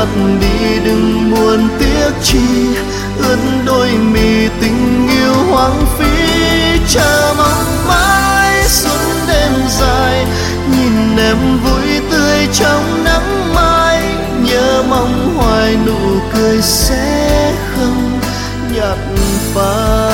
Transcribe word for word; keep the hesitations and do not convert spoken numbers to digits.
mắt đi đừng buồn tiếc chi, ướt đôi mi tình yêu hoang phí. Chờ mong mãi suốt đêm dài, nhìn em vui tươi trong nắng mai. Nhớ mong hoài nụ cười sẽ không nhạt phai.